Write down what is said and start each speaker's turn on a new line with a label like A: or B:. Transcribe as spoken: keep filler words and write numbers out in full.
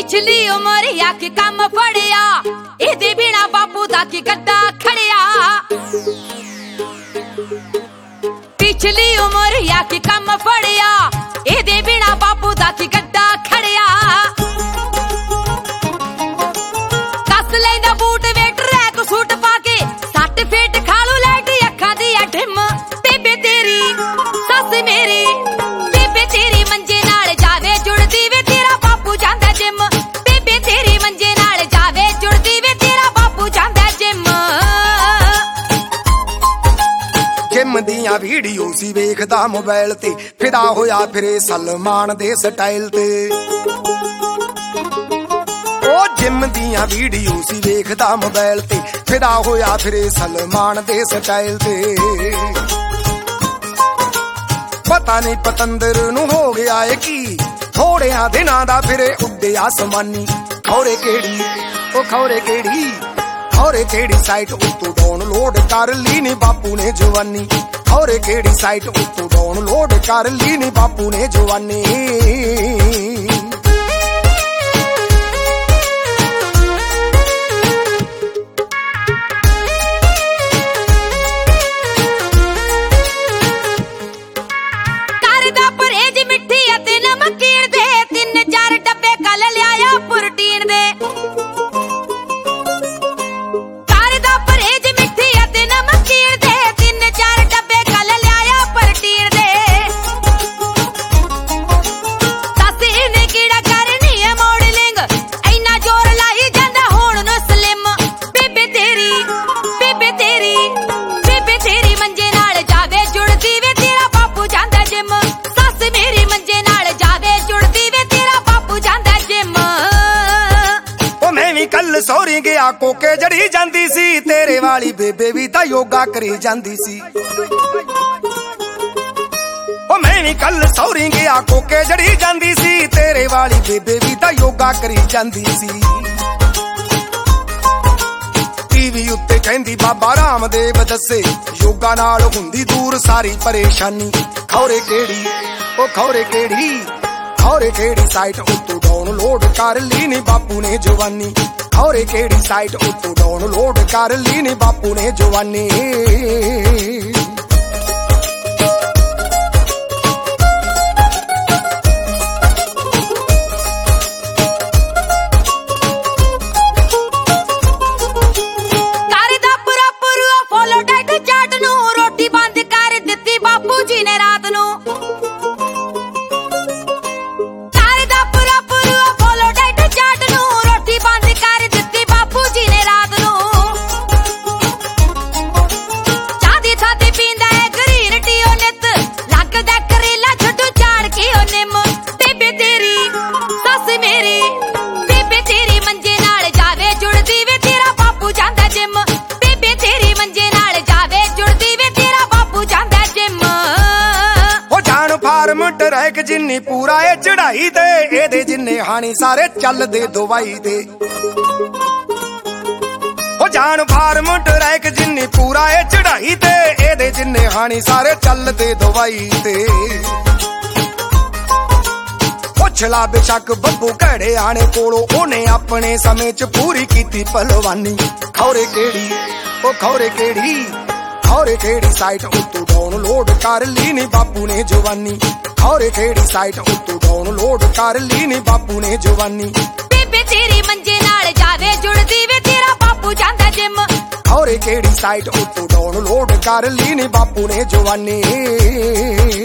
A: पिछली उमरिया की कम फड़िया इहदे बिना बापू दा की गड्डा खड़िया। पिछली उमरिया की कम फड़िया इहदे बिना बापू दा की गड्डा खड़िया। कस लैंदा बूट वे ट्रैक सूट पाके सट फेट खालू लाइट अखां दी डिम। बेबे तेरी सस मेरी बेबे तेरी मंजे नाल जावे जुड़दी वे तेरा बापू जांदा जिम। बेबे तेरी मंजे नाल जावे जुड़दी वे तेरा बापू जांदा जिम।
B: जिम दियां वीडियो सी वेखदा मोबाइल ते फिदा होया फिरे सलमान दे स्टाइल ते। ओ जिम दियां वीडियो सी वेखदा मोबाइल ते फिदा होया फिरे सलमान दे स्टाइल ते। पता नहीं पतंदर नूं हो गया है की थोड़िया दिनां दा फिरे उड्डे आसमानी। खौरे केड़ी ओ खौरे केड़ी खौरे केड़ी साइट उत्तों डाउनलोड कर ली नी बापू ने जवानी। खौरे केड़ी साइट उत्तों डाउनलोड कर ली नी बापू ने जवानी।
A: करदा परहेज मिट्ठी अते नमकीन दे तीन चार डब्बे कल लियाया प्रोटीन दे। करदा परहेज मिट्ठी अते नमकीन दे तीन चार डब्बे कल लियाया प्रोटीन दे। दस इहने कीड़ा करनी है मॉडलिंग इन्ना जोर लाई जांदा हुण नु स्लिम। बेबे तेरी बेबे तेरी बेबे तेरी मंजे नाल जावे जुड़दी वे तेरा बापू जांदा जिम। सस मेरी मंजे नाल जावे जुड़दी वे तेरा बापू जांदा जिम।
B: ओ मैं भी कल सौरी गया कोके जड़ी जांदी सी तेरे वाली बेबे भी तां योगा करी जांदी सी। ओ मैं भी कल सौरी गया कोके जड़ी जांदी सी तेरे वाली बेबे भी तां योगा करी जांदी सी। टीवी उत्ते कहंदी बाबा रामदेव दस्से योगा नाल हुंदी दूर सारी परेशानी। खौरे केड़ी ओ खौरे केड़ी खौरे केड़ी साइट उत्तों डाउनलोड कर ली नी बापू ने जवानी। खौरे केड़ी साइट उत्तों डाउनलोड कर ली नी बापू ने जवानी।
A: करदा प्रॉपर फॉलो डाइट चार्ट नू रोटी बंद कर दित्ती बापू जी ने रात नू। करदा प्रॉपर फॉलो डाइट चार्ट नू रोटी बंद कर दित्ती बापू जी ने रात नू। चाह दी थां ते पींदा है ग्रीन टी ओ नित लगदा करेला छड्डू झाड़ के ओ निम। बेबे तेरी सस मेरी बेबे तेरी मंजे नाल जावे जुड़दी वे तेरा बापू जांदा जिम। बेबे तेरी मंजे नाल जावे जुड़दी वे तेरा बापू जांदा जिम।
B: ओ जान फार्म ट्रैक जिन्नी पूरा ए चढ़ाई ते एदे जिन्ने हानी सारे चल दे दवाई दे। ओ जान फार्म ट्रैक जिन्नी पूरा ए चढ़ाई ते एदे जिन्ने हानी सारे चल दे दवाई ते। पुछला बेशक बब्बू घड़े आने कोलों ओने अपने समय च पूरी कीती पहलवानी। खौरे केड़ी ओ खौरे केड़ी खौरे केड़ी साइट उत्तों डाउनलोड कर ली नी बापू ने जवानी। खौरे केड़ी साइट उत्तों डाउनलोड कर ली नी बापू ने जवानी।
A: बेबे तेरी मंजे नाल जावे जुड़दी वे तेरा बापू जांदा जिम।
B: खौरे केड़ी साइट उत्तों डाउनलोड कर ली नी बापू ने जवानी।